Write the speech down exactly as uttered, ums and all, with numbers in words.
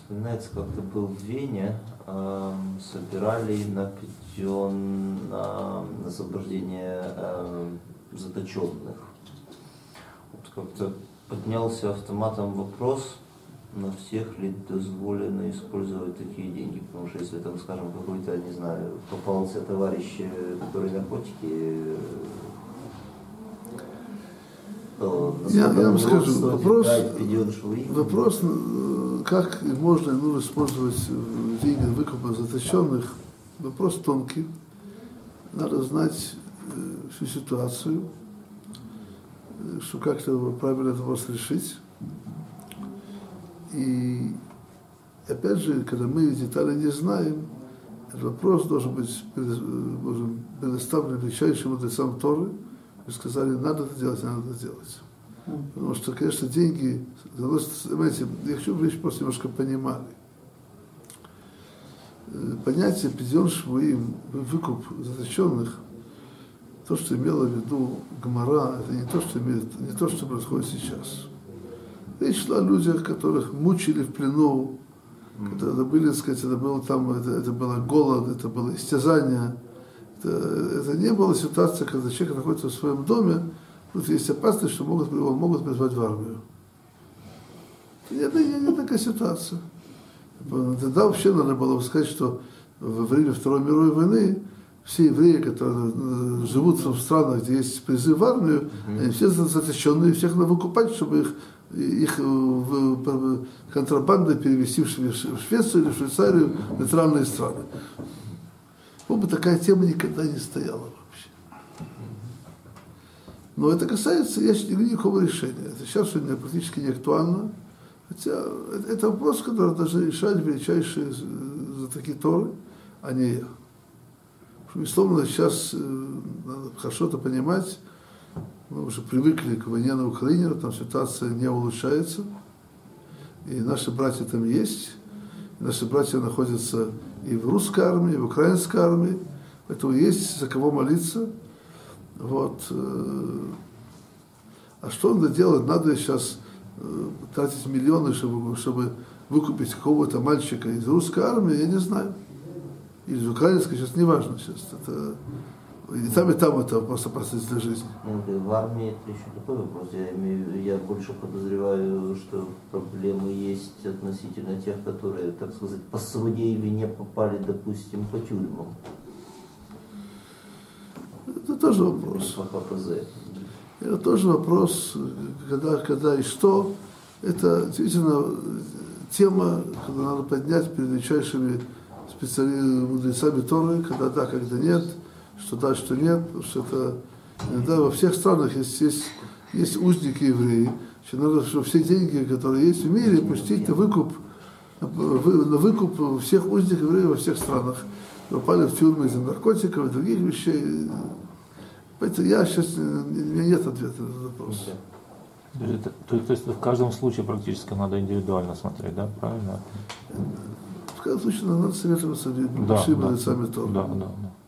Вспоминается, как-то был в Вене, э, собирали на питьон, на освобождение э, заточенных. Вот как-то поднялся автоматом вопрос, на всех ли дозволено использовать такие деньги, потому что если там, скажем, какой-то, не знаю, попался товарищ, который наркотики, то я, я вам скажу, вопрос, дать, вопрос, как можно и нужно использовать деньги выкупа заточенных, вопрос тонкий. Надо знать всю ситуацию, чтобы как-то правильно этот вопрос решить. И опять же, когда мы детали не знаем, этот вопрос должен быть предоставлен величайшим мудрецам Торы, и сказали, надо это делать, надо это делать. Потому что, конечно, деньги, знаете, я хочу вещь просто немножко понимали. Понятие «пидьон швуим», выкуп заточенных, то, что имело в виду Гмара, это не то, что, имеет, не то, что происходит сейчас. Речь шла о людях, которых мучили в плену, mm-hmm. это были, так сказать, это было там, это, это было голод, это было истязание. Это, это не была ситуация, когда человек находится в своем доме, тут есть опасность, что могут, его могут призвать в армию. Нет, нет, нет такая ситуация. Тогда вообще надо было сказать, что во время Второй мировой войны все евреи, которые живут в странах, где есть призыв в армию, mm-hmm. они все заточенные, всех надо выкупать, чтобы их их контрабандой перевести в Швецию или в Швейцарию, в нейтральные страны. По-моему, такая тема никогда не стояла вообще. Но это касается, я считаю, никакого решения. Это сейчас сегодня практически не актуально. Хотя это вопрос, который должны решать величайшие знатоки Торы, а не я. Безусловно, сейчас надо хорошо это понимать. Мы уже привыкли к войне на Украине, там ситуация не улучшается. И наши братья там есть. И наши братья находятся и в русской армии, и в украинской армии. Поэтому есть за кого молиться. Вот. А что надо делать? Надо сейчас тратить миллионы, чтобы, чтобы выкупить какого-то мальчика из русской армии, я не знаю. Или из украинской, сейчас не важно. Сейчас это... И там, и там это просто опасность для жизни. Ну, в армии это еще такой вопрос. Я, имею, я больше подозреваю, что проблемы есть относительно тех, которые, так сказать, по своей вине попали, допустим, по тюрьмам. Это тоже вопрос. Это тоже вопрос, когда, когда и что. Это действительно тема, когда надо поднять перед величайшими специалистами, мудрецами Торы, когда да, когда нет. Что да, что нет, потому что это иногда во всех странах есть, есть, есть узники евреи, что надо, чтобы все деньги, которые есть в мире, пустить на выкуп, на выкуп всех узников евреев во всех странах. Попали в тюрьмы из-за наркотиков и других вещей. Поэтому я сейчас, у меня нет ответа на этот вопрос. То, то, то есть в каждом случае практически надо индивидуально смотреть, да, правильно? В каждом случае надо советоваться с большими лицами Торы. Да, да, да.